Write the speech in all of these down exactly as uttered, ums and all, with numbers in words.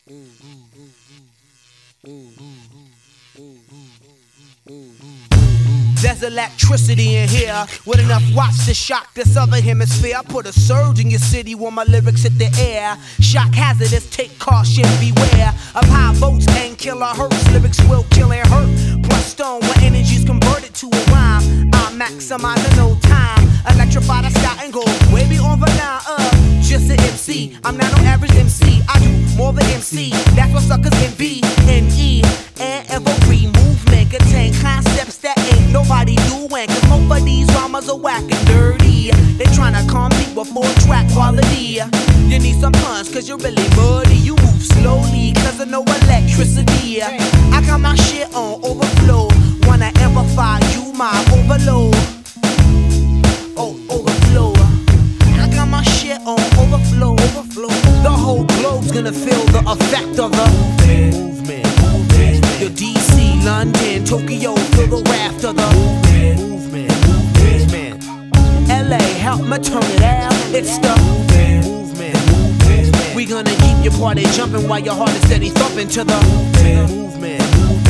There's electricity in here with enough watts to shock this other hemisphere. I put a surge in your city when my lyrics hit the air. Shock hazardous, take caution, beware of high volts and kilohertz. Lyrics will kill and hurt. Plus stone when energy's converted to a rhyme. I maximize in no time. Electrify the sky and go way beyond the line. Uh, just an M C. I'm not no average M C. I do more than M C. That's what suckers envy. N E and every movement contain concepts that ain't nobody doing. Cause most of these rhymes are whack and dirty. They tryna compete with four track quality. You need some punch cause you're really muddy. You move slowly cause of no electricity. I got my shit on overflow. Wanna amplify you my overload. Oh, overflow. I got my shit on overflow, overflow. The whole globe's gonna feel the effect of the movement, movement. Your D C, London, Tokyo, feel the raft of the movement, movement. L A, help me turn it out. It's the movement, movement. We gonna keep your party jumping while your heart is steady thumping to the movement, movement.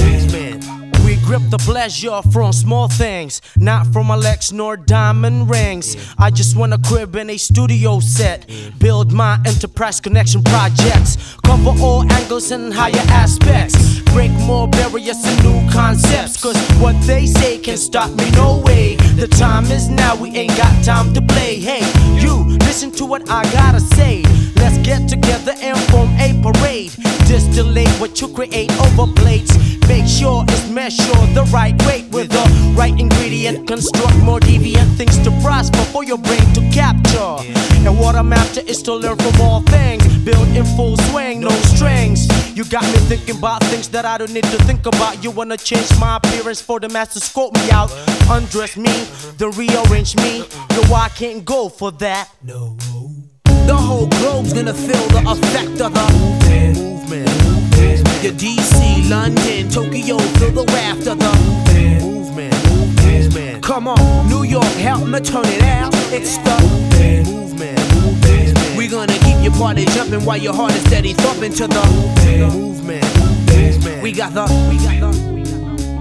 We grip the pleasure from small things, not from Alex nor diamond rings. I just want a crib and a studio set. Build my enterprise connection projects. Cover all angles and higher aspects. Break more barriers and new concepts. Cause what they say can stop me, no way. The time is now, we ain't got time to play. Hey, you, listen to what I gotta say. Let's get together and form a parade. Distillate what you create over plates. Make sure it's measured the right weight with the right ingredient. Construct more deviant things to prosper for your brain to capture. And what I'm after is to learn from all things. Build in full swing, no strings. You got me thinking about things that I don't need to think about. You wanna change my appearance for the master scope me out. Undress me, then rearrange me. Yo, I can't go for that. No. The whole globe's gonna feel the effect of the movement, movement. Your D C, London, Tokyo, feel the raft of the movement, movement. Come on, New York, help me turn it out. It's the movement, movement. We gonna keep your party jumping while your heart is steady thumping to the movement, movement. We got the, we got the, we got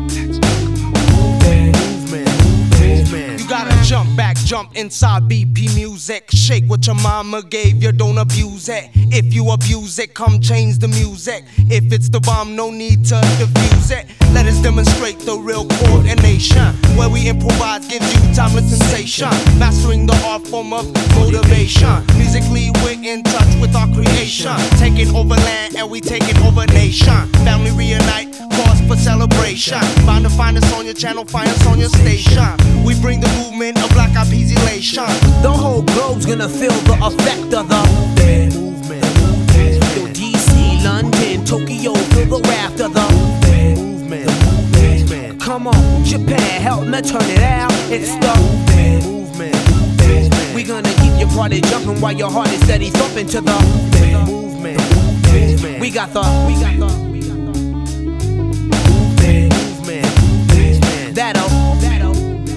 the movement, movement. You gotta jump back, jump inside B P music. Shake what your mama gave you, don't abuse it. If you abuse it, come change the music. If it's the bomb, no need to diffuse it. Let us demonstrate the real coordination. Where we improvise gives you timeless sensation. Mastering the art form of motivation. Musically, we're in touch with our creation. Taking over land and we taking over nation. Family reunite, cause for celebration. Bound to find us on your channel, find us on your station. We bring the movement of Black Eyed Peas elation. The whole globe's gonna feel the effect of the movement, movement. Yo, D C, London, Tokyo, feel the raft of the movement, movement. Come on, Japan, help me turn it out. It's the movement, movement. We gonna keep your party jumping while your heart is steady thumping to the movement, movement. We got the, we got the, we got the movement, movement. That'll, that'll.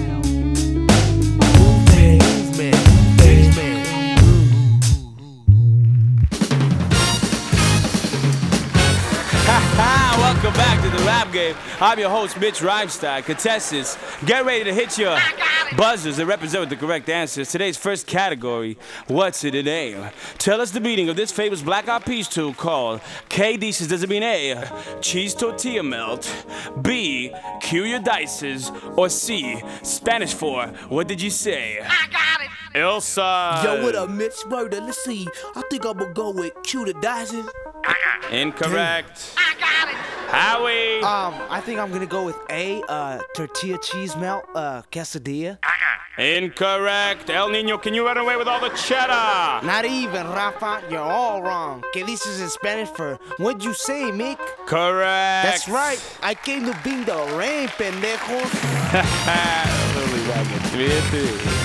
Welcome back to the Rap Game. I'm your host, Mitch Rhymestyle. Contestants, get ready to hit your buzzers and represent with the correct answers. Today's first category, what's in a name? Tell us the meaning of this famous Black Eyed Peas tune called K Dices. Does it mean A, cheese tortilla melt, B, cue your dices, or C, Spanish for what did you say? I got it. Elsa. Yo, what up, Mitch Murder? Let's see. I think I'm gonna go with cue the dices. Incorrect. I got it. Howie. Um, I think I'm gonna go with A, uh, tortilla cheese melt, uh, quesadilla. Incorrect. El Nino, can you run away with all the cheddar? Not even, Rafa, you're all wrong. Que dices in Spanish for what'd you say, Mick? Correct. That's right. I came to bring the rain, pendejos. Holy wagon. Three and three.